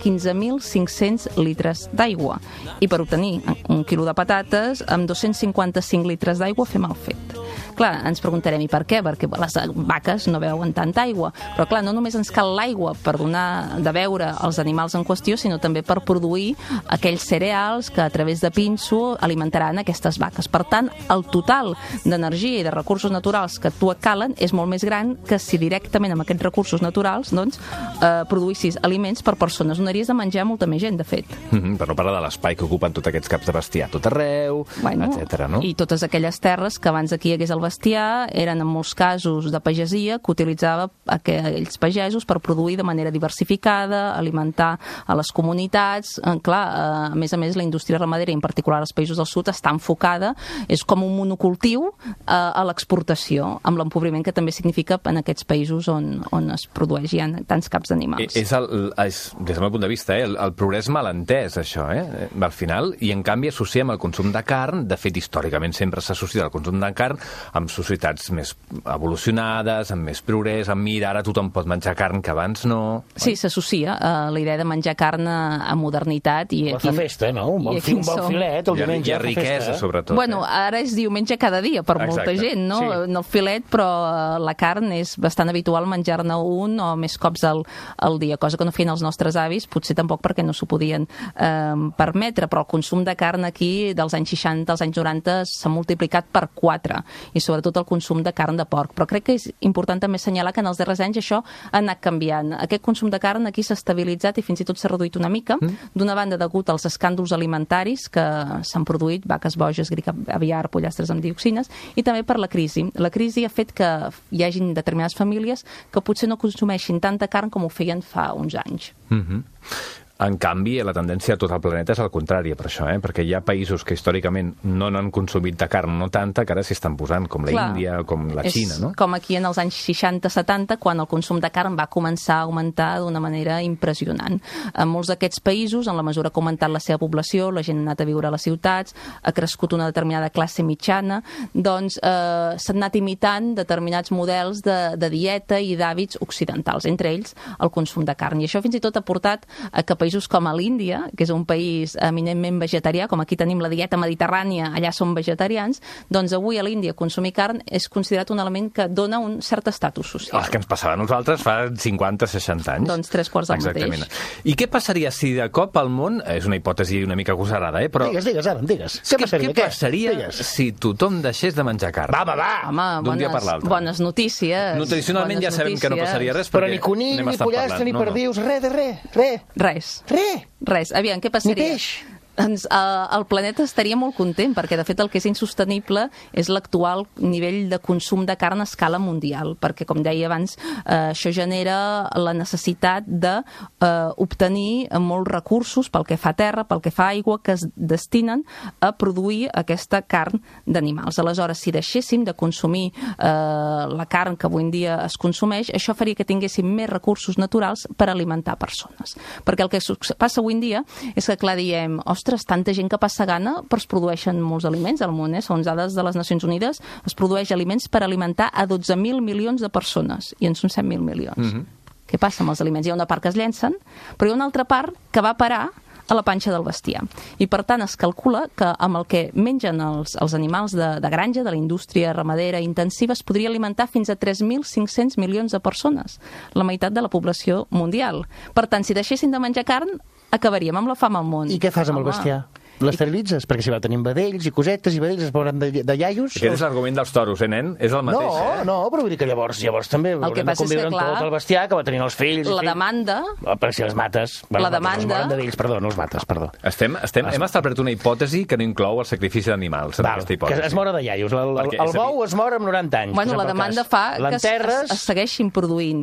15.500 litres d'aigua, i per obtenir 1 quilo de patates amb 255 litres d'aigua fem el fet. Clar, ens preguntarem, i per què? Perquè les vaques no beuen tanta aigua. Però clar, no només ens cal l'aigua per donar de beure als animals en qüestió, sinó també per produir aquells cereals que a través de pinso alimentaran aquestes vaques. Per tant, el total d'energia i de recursos naturals que tu et calen és molt més gran que si directament amb aquests recursos naturals produïssis aliments per persones. Donaries de menjar molta més gent, de fet. Per no parlar de l'espai que ocupen tots aquests caps de bestiar tot arreu, etc. No? I totes aquelles terres que abans aquí hi hagués el bestiar eren en molts casos de pagesia que utilitzava aquells pagesos per produir de manera diversificada, alimentar a les comunitats. Clar, a més, la indústria ramadera, i en particular als països del sud, està enfocada, és com un monocultiu a l'exportació, amb l'empobriment que també significa en aquests països on es produeixen tants caps d'animals. És, des del meu punt de vista, el progrés mal entès, això, al final, i en canvi associem el consum de carn, de fet, històricament sempre s'associa el consum de carn amb societats més evolucionades, amb més progrés, amb mira, ara tothom pot menjar carn que abans no... Sí, s'associa la idea de menjar carn a modernitat. Va fer festa, no? Un bon filet, el diumenge. I a riquesa, sobretot. Bueno, ara és diumenge cada dia per molta gent, no? No el filet, però la carn és bastant habitual menjar-ne un o més cops al dia, cosa que no feien els nostres avis, potser tampoc perquè no s'ho podien permetre, però el consum de carn aquí dels anys 60 als anys 90 s'ha multiplicat per 4, i sobretot el consum de carn de porc. Però crec que és important també assenyalar que en els darrers anys això ha anat canviant. Aquest consum de carn aquí s'ha estabilitzat i fins i tot s'ha reduït una mica, d'una banda degut als escàndols alimentaris que s'han produït, vaques boges, grip aviar, pollastres amb dioxines, i també per la crisi. La crisi ha fet que hi hagin determinades famílies que potser no consumeixin tanta carn com ho feien fa uns anys. En canvi, la tendència a tot el planeta és al contrari, per això, perquè hi ha països que històricament no n'han consumit de carn, no tanta, que ara s'hi estan posant, com la Índia o com la Xina, no? Com aquí en els anys 60-70, quan el consum de carn va començar a augmentar d'una manera impressionant. En molts d'aquests països, en la mesura que ha augmentat la seva població, la gent ha anat a viure a les ciutats, ha crescut una determinada classe mitjana, doncs s'han anat imitant determinats models de dieta i d'hàbits occidentals, entre ells el consum de carn. I això fins i tot ha portat a que països països com a l'Índia, que és un país eminentment vegetarià, com aquí tenim la dieta mediterrània, allà són vegetarians, doncs avui a l'Índia consumir carn és considerat un element que dona un cert estatus social. El que ens passava a nosaltres fa 50-60 anys. Doncs 3/4 del Exactament. mateix. I què passaria si de cop al món, és una hipòtesi una mica agosarada, però... Digues, Adam, digues. Què passaria? Què passaria si tothom deixés de menjar carn? Va! Home, D'un dia per l'altre. bones notícies. Nutricionalment ja sabem que no passaria res, Però perquè ni conill, n'hem ni estat pollastre, parlant. ni perdius, res. Res. Aviam, què Ni passaria? peix. Doncs el planeta estaria molt content, perquè de fet el que és insostenible és l'actual nivell de consum de carn a escala mundial, perquè com deia abans, això genera la necessitat d'obtenir molts recursos pel que fa a terra, pel que fa a aigua, que es destinen a produir aquesta carn d'animals. Aleshores, si deixéssim de consumir la carn que avui en dia es consumeix, això faria que tinguéssim més recursos naturals per alimentar persones. Perquè el que passa avui en dia és que, clar, diem, ostres, tanta gent que passa gana, però es produeixen molts aliments al món, segons dades de les Nacions Unides, es produeix aliments per alimentar a 12.000 milions de persones, i en són 100.000 milions. Què passa amb els aliments? Hi ha una part que es llencen, però hi ha una altra part que va parar a la panxa del bestiar. I, per tant, es calcula que amb el que mengen els animals de granja, de la indústria ramadera intensiva, es podria alimentar fins a 3.500 milions de persones, la meitat de la població mundial. Per tant, si deixessin de menjar carn, acabaríem amb la fam al món. I què fas amb el bestiar? L'estérilitzes? Perquè si va tenint vedells i cosetes i vedells es veuran de iaios... Aquest és l'argument dels toros, nen? És el mateix, No, però vull dir que llavors també haurem de conviure amb tot el bestiar que va tenir els fills... La demanda... Però si els mates... La demanda... Els moren de vells, perdó, no els mates, perdó. Hem establert una hipòtesi que no inclou el sacrifici d'animals, en aquesta hipòtesi. Que es mora de iaios. El bou es mor amb 90 anys. Bueno, la demanda fa que es segueixin produint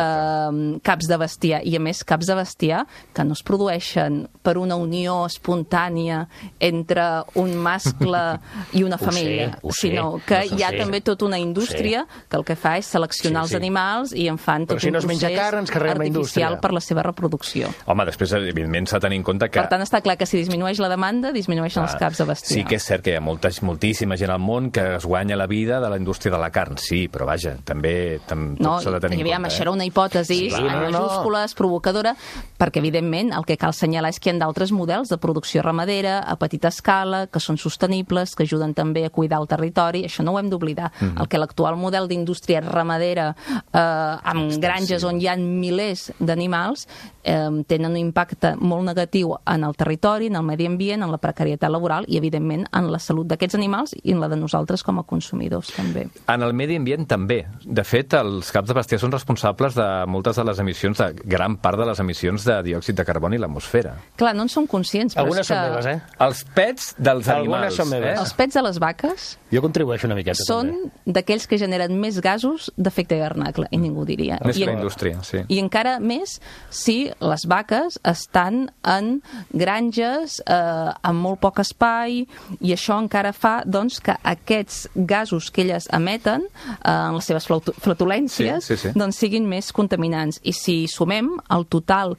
caps de bestiar, i a més caps de bestiar que no es produeixen per una unió espontània entre un mascle i una femella, sinó que hi ha també tota una indústria que el que fa és seleccionar els animals i en fan tot un procés artificial per la seva reproducció. Home, després, evidentment, s'ha de tenir en compte que... Per tant, està clar que si disminueix la demanda, disminueixen els caps de bestiar. Sí que és cert que hi ha moltíssima gent al món que es guanya la vida de la indústria de la carn, sí, però vaja, també tot s'ha de tenir en compte. Això era una hipòtesi en majúscules, provocadora, perquè, evidentment, el que cal assenyalar és que hi ha d'altres models de producció ramadera a petita escala, que són sostenibles, que ajuden també a cuidar el territori, això no ho hem d'oblidar. El que l'actual model d'indústria ramadera amb granges on hi ha milers d'animals tenen un impacte molt negatiu en el territori, en el medi ambient, en la precarietat laboral i, evidentment, en la salut d'aquests animals i en la de nosaltres com a consumidors, també. En el medi ambient, també. De fet, els caps de bestiar són responsables de moltes de les emissions, de gran part de les emissions de diòxid de carboni a l'atmosfera. Clar, no en som conscients, però algunes són meves, Els pets dels animals. Els pets de les vaques jo contribueixo una miqueta són d'aquells que generen més gasos d'efecte hivernacle, i ningú diria. Més que la indústria, sí. I encara més si les vaques estan en granges amb molt poc espai, i això encara fa doncs, que aquests gasos que elles emeten en les seves flatulències doncs, siguin més contaminants. I si sumem el total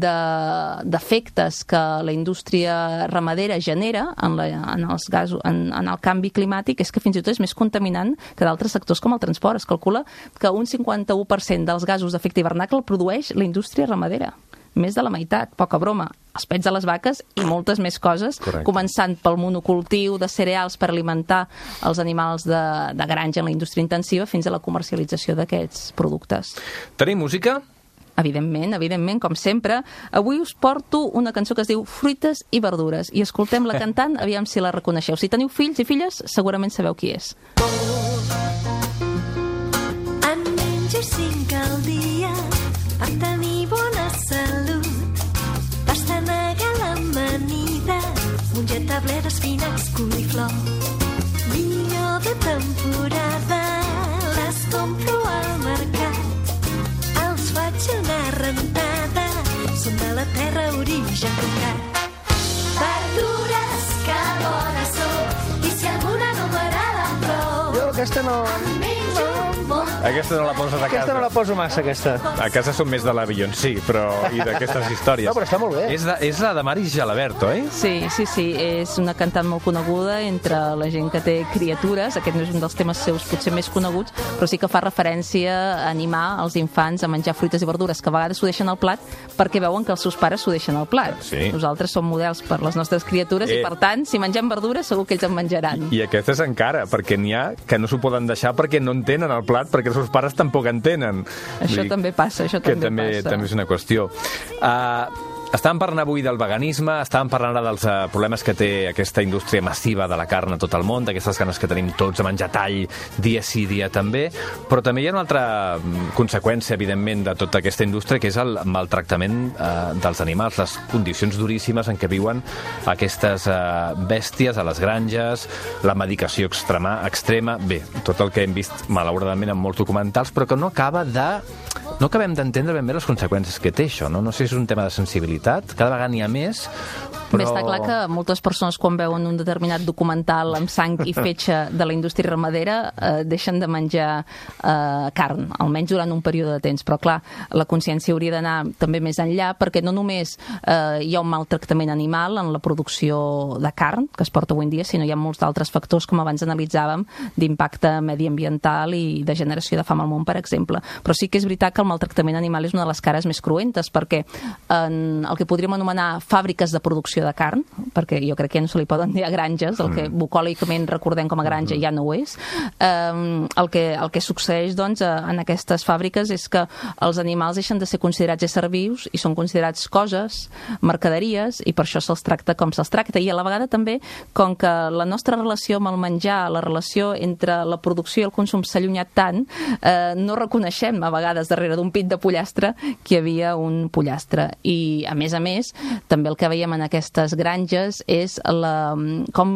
d'efectes que la indústria ramadera genera en el canvi climàtic, és que fins i tot és més contaminant que d'altres sectors com el transport. Es calcula que un 51% dels gasos d'efecte hivernacle el produeix la indústria ramadera. Més de la meitat, poca broma. Els pets de les vaques i moltes més coses, començant pel monocultiu de cereals per alimentar els animals de granja en la indústria intensiva fins a la comercialització d'aquests productes. Tenim música? Evidentment, com sempre. Avui us porto una cançó que es diu Fruites i verdures, i escoltem la cantant, aviam si la reconeixeu. Si teniu fills i filles, segurament sabeu qui és. En menjo 5 al dia per tenir bona salut. Pastanaga a l'amanida, mongeta, bledes, espinacs, coliflor. Millor de temporada, les compro al mercat. Faig una rentada, són de la terra origen comprat. Verdures que bones són, i si alguna no m'agrada prou, jo aquesta no... en menjo moltes. Aquesta no la poses a casa. Aquesta no la poso massa, aquesta. A casa som més de la Beyoncé, i d'aquestes històries. No, però està molt bé. És la de Maris Gelaberto, oi? Sí, és una cantant molt coneguda entre la gent que té criatures. Aquest no és un dels temes seus potser més coneguts, però sí que fa referència a animar els infants a menjar fruites i verdures, que a vegades s'ho deixen al plat perquè veuen que els seus pares s'ho deixen al plat. Sí. Nosaltres som models per les nostres criatures i, per tant, si mengem verdures segur que ells en menjaran. I aquestes encara, perquè n'hi ha que no s'ho poden deixar perquè no en tenen al plat, perquè els seus pares tampoc en tenen. Això també passa, també és una qüestió. Estàvem parlant avui del veganisme, estàvem parlant ara dels problemes que té aquesta indústria massiva de la carn a tot el món, d'aquestes ganes que tenim tots de menjar tall dia sí, dia també, però també hi ha una altra conseqüència, evidentment, de tota aquesta indústria, que és el maltractament dels animals, les condicions duríssimes en què viuen aquestes bèsties a les granges, la medicació extrema, bé, tot el que hem vist malauradament en molts documentals, però que no acabem d'entendre ben bé les conseqüències que té això, no? No sé si és un tema de sensibilitat, cada vegada n'hi ha més, però... Bé, està clar que moltes persones quan veuen un determinat documental amb sang i fetge de la indústria ramadera deixen de menjar carn, almenys durant un període de temps, però clar, la consciència hauria d'anar també més enllà, perquè no només hi ha un maltractament animal en la producció de carn que es porta avui en dia, sinó hi ha molts d'altres factors, com abans analitzàvem, d'impacte mediambiental i de generació de fam al món, per exemple. Però sí que és veritat que el maltractament animal és una de les cares més cruentes, perquè en el que podríem anomenar fàbriques de producció de carn, perquè jo crec que ja no se li poden dir a granges, el que bucòlicament recordem com a granja ja no ho és, el que succeeix doncs, en aquestes fàbriques és que els animals deixen de ser considerats éssers vius i són considerats coses, mercaderies, i per això se'ls tracta com se'ls tracta. I a la vegada també, com que la nostra relació amb el menjar, la relació entre la producció i el consum s'ha allunyat tant, no reconeixem a vegades darrere d'un pit de pollastre que hi havia un pollastre. I a més, també el que veiem en aquestes granges és com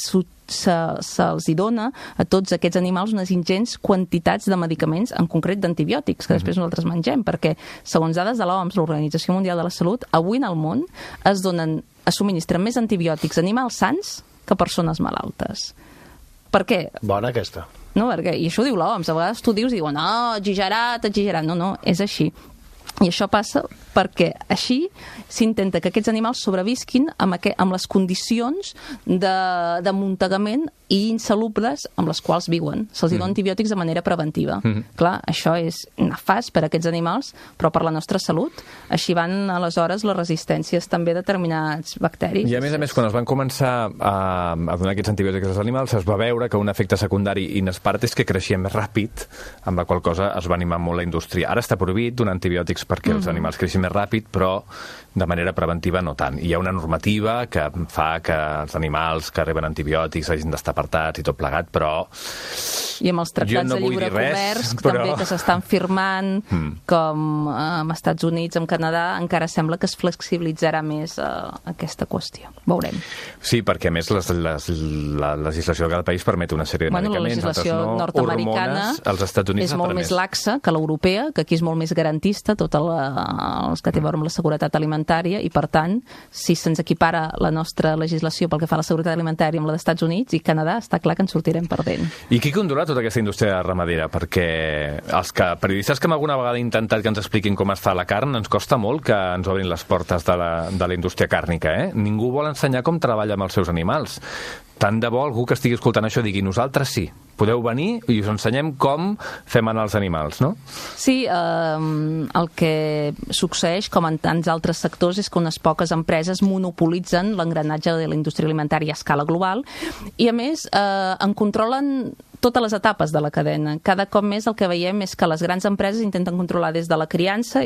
se'ls dona a tots aquests animals unes ingents quantitats de medicaments, en concret d'antibiòtics, que després nosaltres mengem, perquè segons dades de l'OMS, l'Organització Mundial de la Salut, avui en el món es subministren més antibiòtics a animals sans que a persones malaltes. Per què? Bona aquesta. No, perquè, i això ho diu l'OMS, a vegades tu dius i diuen, exagerat, no, és així. I això passa perquè així s'intenta que aquests animals sobrevisquin amb les condicions d'amuntegament i insalubles amb les quals viuen. Se'ls dona antibiòtics de manera preventiva. Clar, això és nefast per a aquests animals, però per la nostra salut. Així van, aleshores, les resistències també a determinats bacteris. I a més, quan es van començar a donar aquests antibiòtics als animals, es va veure que un efecte secundari inespert és que creixia més ràpid, amb la qual cosa es va animar molt la indústria. Ara està prohibit donar antibiòtics perquè els animals creixin més ràpid, però de manera preventiva no tant. I hi ha una normativa que fa que els animals que reben antibiòtics hagin d'estar apartats i tot plegat, però... I amb els tractats de lliure comerç també que s'estan firmant, com als Estats Units, amb Canadà, encara sembla que es flexibilitzarà més aquesta qüestió. Veurem. Sí, perquè a més la legislació de cada país permet una sèrie de medicaments, la legislació nord-americana als Estats Units és molt més laxa que l'europea, que aquí és molt més garantista, tot els que té a veure amb la seguretat alimentària, i per tant, si se'ns equipara la nostra legislació pel que fa a la seguretat alimentària amb la dels Estats Units i Canadà, està clar que ens sortirem perdent. I qui controla tota aquesta indústria ramadera? Perquè els periodistes que alguna vegada han intentat que ens expliquin com es fa la carn, ens costa molt que ens obrin les portes de la indústria càrnica, Ningú vol ensenyar com treballa amb els seus animals. Tant de bo algú que estigui escoltant això digui, nosaltres sí, podeu venir i us ensenyem com fem anar els animals, no? Sí, el que succeeix, com en tants altres sectors, és que unes poques empreses monopolitzen l'engranatge de la indústria alimentària a escala global i, a més, en controlen totes les etapes de la cadena. Cada cop més el que veiem és que les grans empreses intenten controlar des de la criança,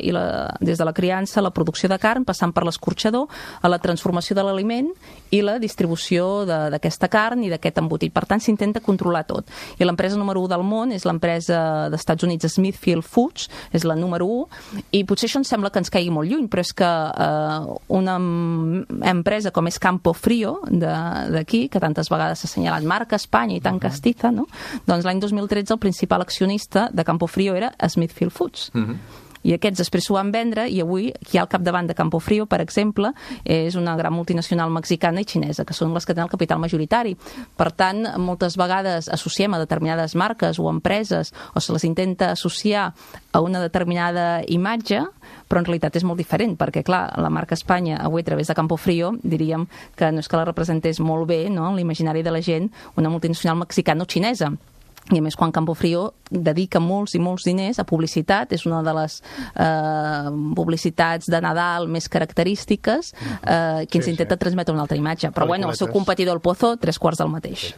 la producció de carn, passant per l'escorxador, a la transformació de l'aliment i la distribució d'aquesta carn i d'aquest embotit. Per tant, s'intenta controlar tot. I l'empresa número 1 del món és l'empresa dels Estats Units, Smithfield Foods, és la número 1, i potser això ens sembla que ens caigui molt lluny, però és que una empresa com és Campo Frío, d'aquí, que tantes vegades s'ha assenyalat marca Espanya i tan castiza, no? Doncs l'any 2013 el principal accionista de Campo Frío era Smithfield Foods. I aquests després s'ho van vendre i avui qui ha al capdavant de Campofrío, per exemple, és una gran multinacional mexicana i xinesa, que són les que tenen el capital majoritari. Per tant, moltes vegades associem a determinades marques o empreses o se les intenta associar a una determinada imatge, però en realitat és molt diferent, perquè, clar, la marca Espanya, avui a través de Campofrío, diríem que no és que la representés molt bé, no?, en l'imaginari de la gent, una multinacional mexicana o xinesa. I a més, quan Campofrío dedica molts i molts diners a publicitat, és una de les publicitats de Nadal més característiques que ens intenta transmetre una altra imatge. Però bueno, el seu competidor, el Pozo, 3/4 del mateix.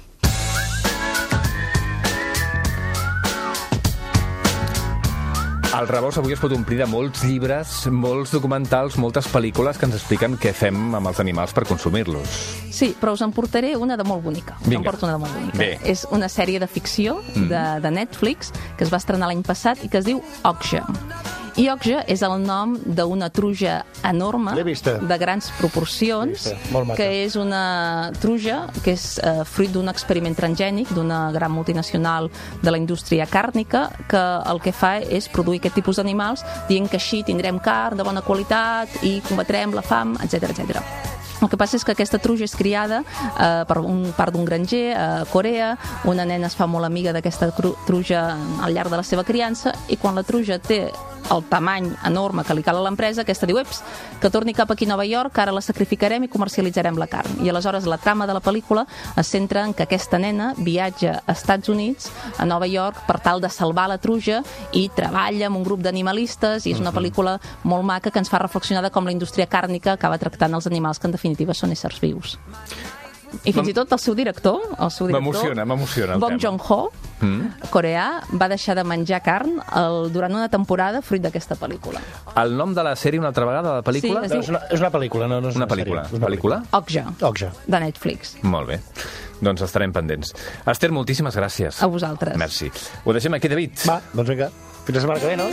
El Rebost avui es pot omplir de molts llibres, molts documentals, moltes pel·lícules que ens expliquen què fem amb els animals per consumir-los. Sí, però us en portaré una de molt bonica. Vinga. Em porto una de molt bonica. Bé. És una sèrie de ficció de Netflix que es va estrenar l'any passat i que es diu Okja. I Okja és el nom d'una truja enorme, de grans proporcions, que és una truja que és fruit d'un experiment transgènic d'una gran multinacional de la indústria càrnica, que el que fa és produir aquest tipus d'animals dient que així tindrem carn de bona qualitat i combatrem la fam, etc etc. El que passa és que aquesta truja és criada per part d'un granger a Corea, una nena es fa molt amiga d'aquesta truja al llarg de la seva criança i quan la truja té el tamany enorme que li cal a l'empresa, aquesta diu, eps, que torni cap aquí a Nova York, ara la sacrificarem i comercialitzarem la carn. I aleshores la trama de la pel·lícula es centra en que aquesta nena viatja a Estats Units, a Nova York, per tal de salvar la truja i treballa amb un grup d'animalistes i és una pel·lícula molt maca que ens fa reflexionar de com la indústria càrnica acaba tractant els animals que en definitiva són éssers vius. I fins i tot el seu director m'emociona el Bong Joon-ho, coreà, va deixar de menjar carn durant una temporada fruit d'aquesta pel·lícula. El nom de la sèrie una altra vegada, de la pel·lícula? Sí, és una pel·lícula, no és una pel·lícula. sèrie. Pel·lícula? Okja, de Netflix. Molt bé. Doncs estarem pendents. Esther, moltíssimes gràcies. A vosaltres. Merci. Ho deixem aquí, David. Va, doncs vinga. Fins la setmana que ve, no?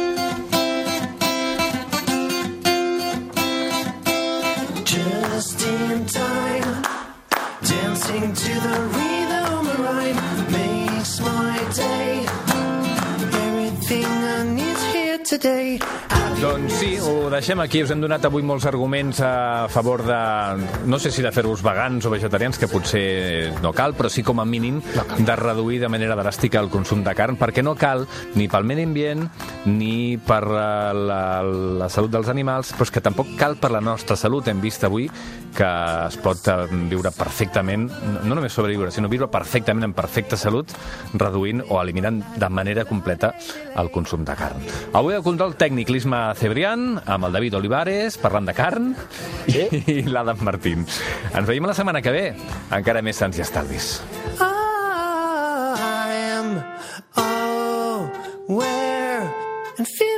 Just in time, dancing to the rhythm of rhyme makes my day. Everything I need here today. Doncs sí, ho deixem aquí. Us hem donat avui molts arguments a favor de, no sé si de fer-vos vegans o vegetarians, que potser no cal, però sí com a mínim de reduir de manera dràstica el consum de carn, perquè no cal ni pel medi ambient ni per la salut dels animals, però és que tampoc cal per la nostra salut. Hem vist avui que es pot viure perfectament, no només sobreviure, sinó viure perfectament en perfecta salut, reduint o eliminant de manera completa el consum de carn. Avui al control tècnic l'Isma Cebrián, amb el David Olivares, parlant de carn, i l'Adam Martín. Ens veiem la setmana que ve, encara més sants i estalvis. I am aware and feel